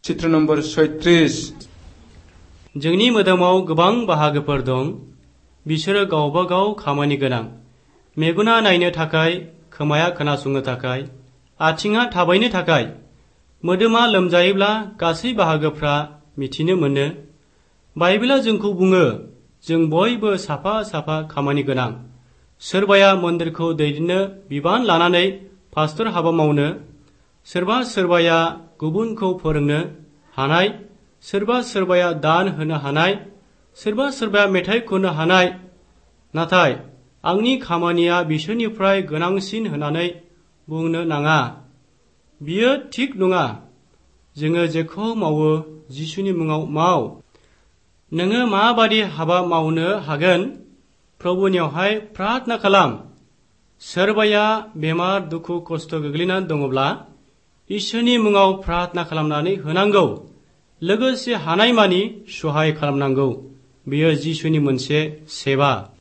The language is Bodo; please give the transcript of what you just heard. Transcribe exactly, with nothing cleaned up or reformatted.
चित्र नम्बर सैत्रिस। जोंनि मोदोमाव गोबां बाहागोफोर दं। बिसोरो गावबा गाव खामानि गोनां। मेगना नायनो थाखाय, खोमाया खोनासंनो थाखाय, आथिंआ थाबायनो थाखाय। मोदोमा लोमजायोब्ला गासै बाहागोफ्रा मिथिनो मोनो। बाइबेला जोंखौ बुङो, जों बयबो साफा साफा खामानि गोनां। सोरबाया मन्दिरखौ दैदेननो बिबान लानानै पास्टर हाबा मावनो, सोरबा सोरबाया गुबुनखौ फोरोंनो हानाय, सोरबा सोरबाया दान होनो हानाय, सोरबा सोरबाया मेथाइ खननो हानाय। नाथाय आंनि खामानिया बिसोरनिफ्राय गोनांसिन होननानै बुंनो नाङा। बियो थिक नङा। जोङो जेखौ मावो जिसुनि मुङाव माव। नोङो माबादि हाबा मावनो हागोन? प्रभुनियावहाय प्रार्थना खालाम। सोरबाया बेमार दुखु खस्थ' गोग्लैनानै दङब्ला इसोरनि मुङाव प्रार्थना खालामनानै होनांगौ। लोगोसे हानायमानि सहाय खालामनांगौ। बेयो जिसुनि मोनसे सेबा।